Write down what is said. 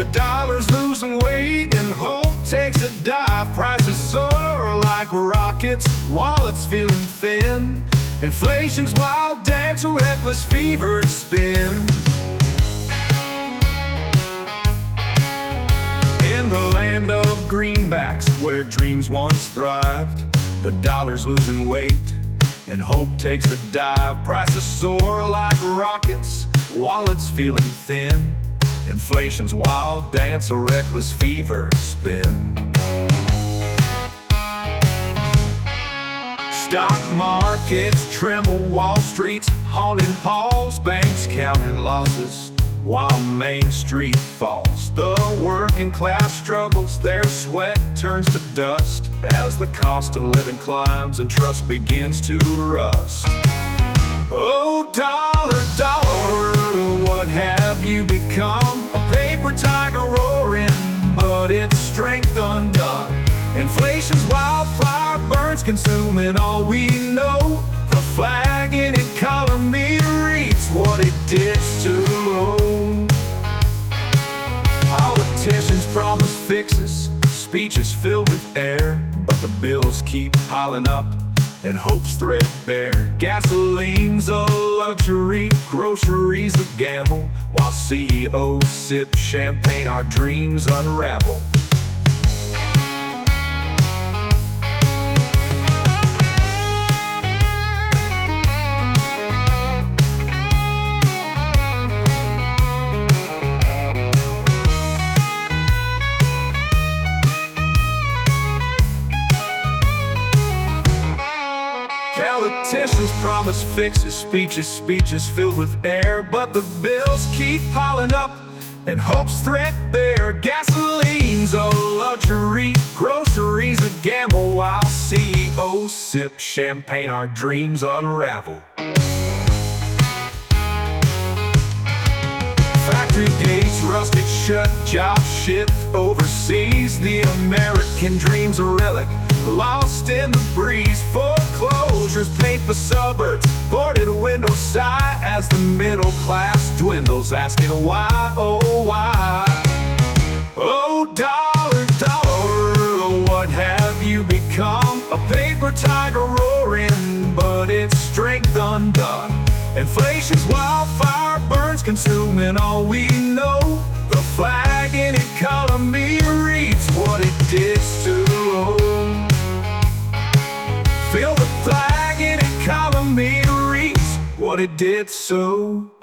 The dollar's losing weight and hope takes a dive. Prices soar like rockets, wallets feeling thin. Inflation's wild dance, a reckless fever spin. In the land of greenbacks, where dreams once thrived, the dollar's losing weight and hope takes a dive. Prices soar like rockets, wallets feeling thin. Inflation's wild dance, a reckless fever spin. Stock markets tremble, Wall Street's haunted halls, banks counting losses while Main Street falls. The working class struggles, their sweat turns to dust as the cost of living climbs and trust begins to rust. Oh, dollar, dollar, what have you become? A paper tiger roaring, but its strength undone. Inflation's wildfire burns, consuming all we know. The flagging economy reaps what it did to own. Politicians promise fixes, speeches filled with air, but the bills keep piling up and hope's threadbare. Gasoline's a luxury, groceries a gamble, while CEOs sip champagne, our dreams unravel. Politicians promise fixes, speeches filled with air, but the bills keep piling up and hope's threadbare. Gasoline's a luxury, groceries a gamble, while CEOs sip champagne, our dreams unravel. Factory gates rusted shut, jobs shipped overseas. The American dream's a relic, lost in the breeze. Foreclosures paint the suburbs, boarded windows sigh as the middle class dwindles, asking why, oh why. Oh, dollar, dollar, what have you become? A paper tiger roaring, but its strength undone. Inflation's wildfire burns, consuming all we know. The flagging economy reaps what it did to own. Feel the flagging economy reaps what it did so.